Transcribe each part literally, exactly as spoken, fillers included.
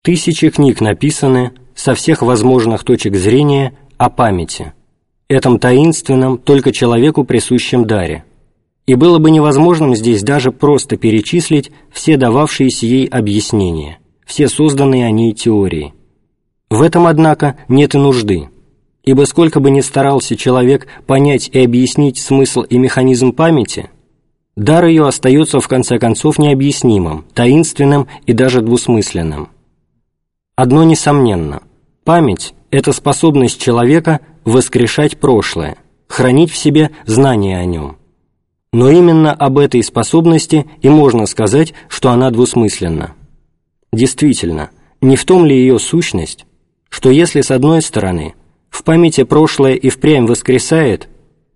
Тысячи книг написаны со всех возможных точек зрения о памяти, этом таинственном, только человеку присущем даре. И было бы невозможным здесь даже просто перечислить все дававшиеся ей объяснения, все созданные о ней теории. В этом, однако, нет и нужды, ибо сколько бы ни старался человек понять и объяснить смысл и механизм памяти, дар ее остается в конце концов необъяснимым, таинственным и даже двусмысленным. Одно несомненно: память – это способность человека воскрешать прошлое, хранить в себе знания о нем. Но именно об этой способности и можно сказать, что она двусмысленна. Действительно, не в том ли ее сущность, что если с одной стороны в памяти прошлое и впрямь воскресает,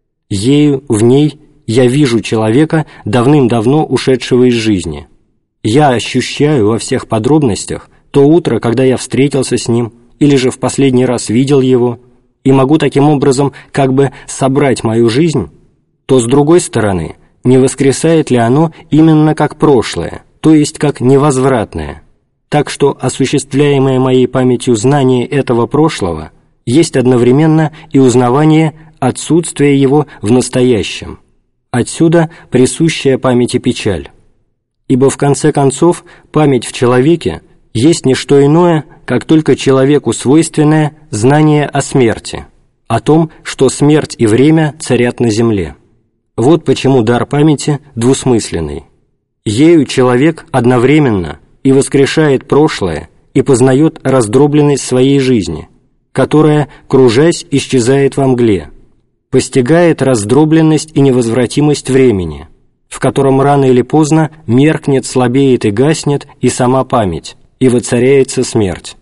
ею, в ней я вижу человека, давным-давно ушедшего из жизни. Я ощущаю во всех подробностях то утро, когда я встретился с ним, или же в последний раз видел его, и могу таким образом как бы собрать мою жизнь, то, с другой стороны, не воскресает ли оно именно как прошлое, то есть как невозвратное, так что осуществляемое моей памятью знание этого прошлого есть одновременно и узнавание отсутствия его в настоящем. Отсюда присущая памяти печаль. Ибо в конце концов память в человеке есть не что иное, как только человеку свойственное знание о смерти, о том, что смерть и время царят на земле. Вот почему дар памяти двусмысленный. Ею человек одновременно и воскрешает прошлое, и познает раздробленность своей жизни, которая, кружась, исчезает во мгле, постигает раздробленность и невозвратимость времени, в котором рано или поздно меркнет, слабеет и гаснет и сама память, и воцаряется смерть.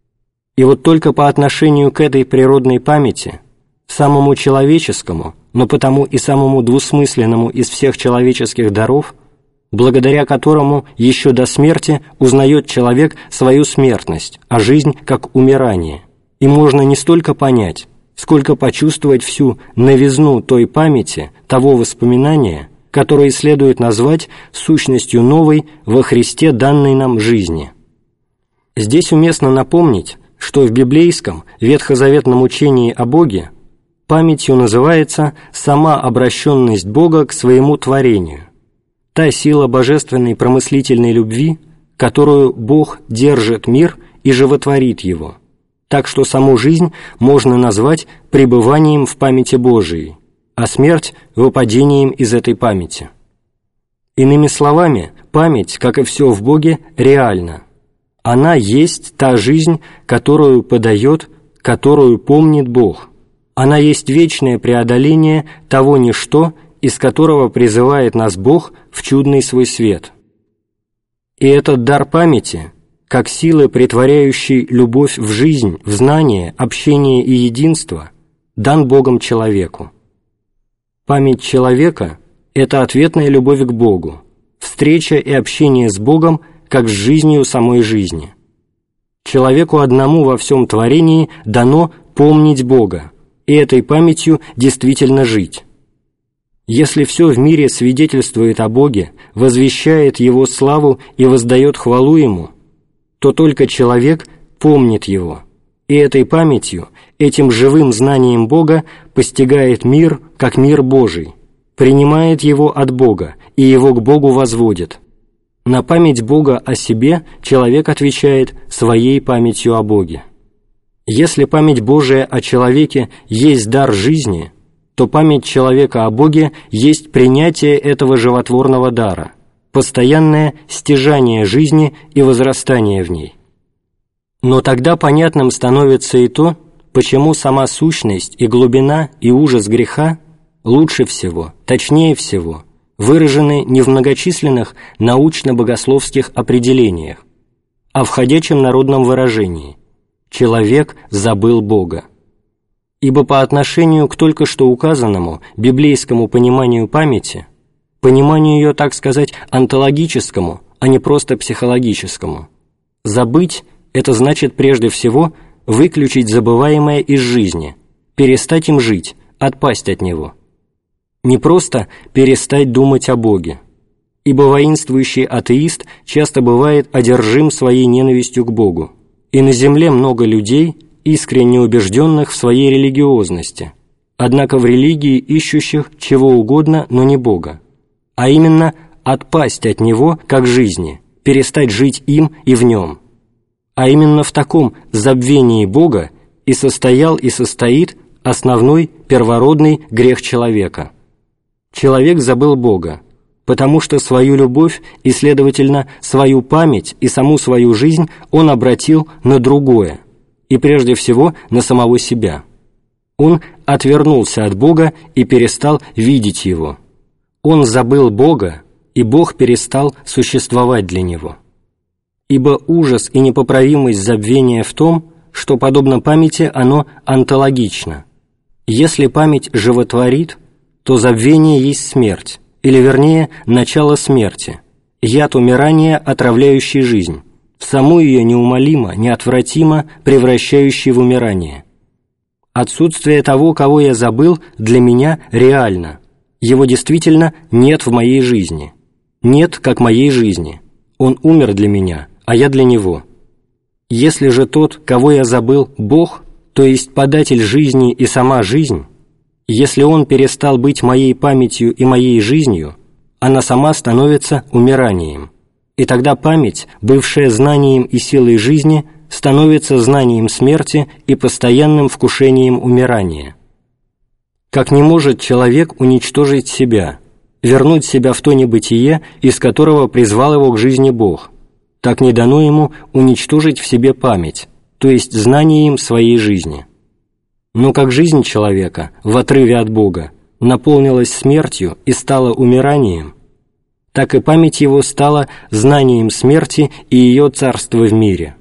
И вот только по отношению к этой природной памяти, самому человеческому, но потому и самому двусмысленному из всех человеческих даров, благодаря которому еще до смерти узнает человек свою смертность, а жизнь как умирание, и можно не столько понять, сколько почувствовать всю новизну той памяти, того воспоминания, которое следует назвать сущностью новой во Христе данной нам жизни. Здесь уместно напомнить, что в библейском ветхозаветном учении о Боге памятью называется сама обращенность Бога к своему творению, та сила божественной промыслительной любви, которую Бог держит мир и животворит его, так что саму жизнь можно назвать пребыванием в памяти Божией, а смерть – выпадением из этой памяти. Иными словами, память, как и все в Боге, реальна. Она есть та жизнь, которую подает, которую помнит Бог. Она есть вечное преодоление того ничто, из которого призывает нас Бог в чудный свой свет. И этот дар памяти, как силы, претворяющей любовь в жизнь, в знание, общение и единство, дан Богом человеку. Память человека – это ответная любовь к Богу, встреча и общение с Богом как с жизнью самой жизни. Человеку одному во всем творении дано помнить Бога, и этой памятью действительно жить. Если все в мире свидетельствует о Боге, возвещает Его славу и воздает хвалу Ему, то только человек помнит Его, и этой памятью, этим живым знанием Бога постигает мир как мир Божий, принимает его от Бога и его к Богу возводит. На память Бога о себе человек отвечает своей памятью о Боге. Если память Божия о человеке есть дар жизни, то память человека о Боге есть принятие этого животворного дара, постоянное стяжание жизни и возрастание в ней. Но тогда понятным становится и то, почему сама сущность и глубина и ужас греха лучше всего, точнее всего, выражены не в многочисленных научно-богословских определениях, а в ходячем народном выражении «человек забыл Бога». Ибо по отношению к только что указанному библейскому пониманию памяти, пониманию ее, так сказать, онтологическому, а не просто психологическому, забыть – это значит прежде всего выключить забываемое из жизни, перестать им жить, отпасть от него. Не просто перестать думать о Боге, ибо воинствующий атеист часто бывает одержим своей ненавистью к Богу, и на земле много людей, искренне убежденных в своей религиозности, однако в религии ищущих чего угодно, но не Бога, а именно отпасть от Него как жизни, перестать жить им и в Нем. А именно в таком забвении Бога и состоял и состоит основной первородный грех человека. Человек забыл Бога, потому что свою любовь и, следовательно, свою память и саму свою жизнь он обратил на другое, и прежде всего на самого себя. Он отвернулся от Бога и перестал видеть Его. Он забыл Бога, и Бог перестал существовать для него. Ибо ужас и непоправимость забвения в том, что, подобно памяти, оно онтологично. Если память животворит, то забвение есть смерть, или, вернее, начало смерти, яд умирания, отравляющий жизнь, в саму ее неумолимо, неотвратимо превращающий в умирание. Отсутствие того, кого я забыл, для меня реально. Его действительно нет в моей жизни. Нет, как моей жизни. Он умер для меня, а я для него. Если же тот, кого я забыл, Бог, то есть податель жизни и сама жизнь, если он перестал быть моей памятью и моей жизнью, она сама становится умиранием, и тогда память, бывшая знанием и силой жизни, становится знанием смерти и постоянным вкушением умирания. Как не может человек уничтожить себя, вернуть себя в то небытие, из которого призвал его к жизни Бог, так не дано ему уничтожить в себе память, то есть знание им своей жизни. Но как жизнь человека, в отрыве от Бога, наполнилась смертью и стала умиранием, так и память его стала знанием смерти и ее царства в мире.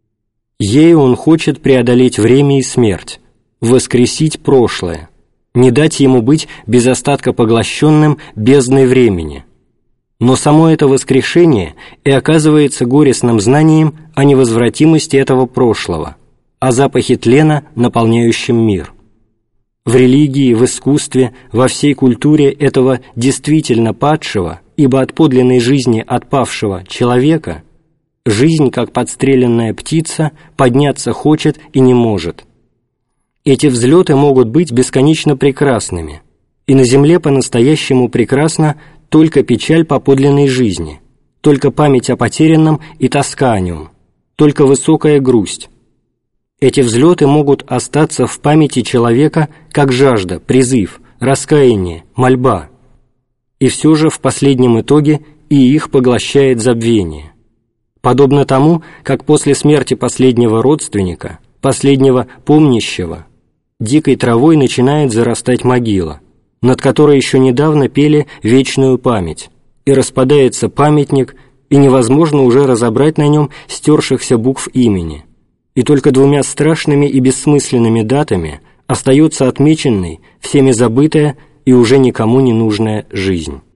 Ею он хочет преодолеть время и смерть, воскресить прошлое, не дать ему быть без остатка поглощенным бездной времени. Но само это воскрешение и оказывается горестным знанием о невозвратимости этого прошлого, о запахе тлена, наполняющем мир. В религии, в искусстве, во всей культуре этого действительно падшего, ибо от подлинной жизни отпавшего человека, жизнь, как подстреленная птица, подняться хочет и не может. Эти взлеты могут быть бесконечно прекрасными, и на земле по-настоящему прекрасна только печаль по подлинной жизни, только память о потерянном и тоска о нем, только высокая грусть. Эти взлеты могут остаться в памяти человека как жажда, призыв, раскаяние, мольба. И все же в последнем итоге и их поглощает забвение. Подобно тому, как после смерти последнего родственника, последнего помнящего, дикой травой начинает зарастать могила, над которой еще недавно пели вечную память, и распадается памятник, и невозможно уже разобрать на нем стершихся букв имени, и только двумя страшными и бессмысленными датами остается отмеченной, всеми забытая и уже никому не нужная жизнь.